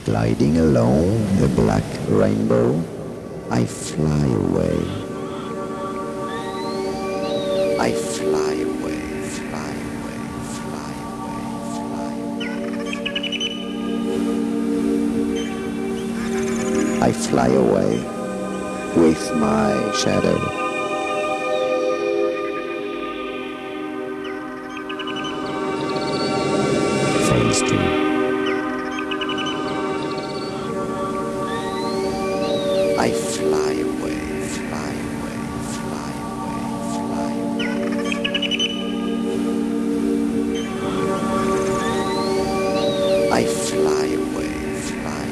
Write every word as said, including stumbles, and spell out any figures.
Gliding along the black rainbow, I fly away. I fly away, fly away, fly away, fly away. I fly away with my shadow. Phase two. I fly away.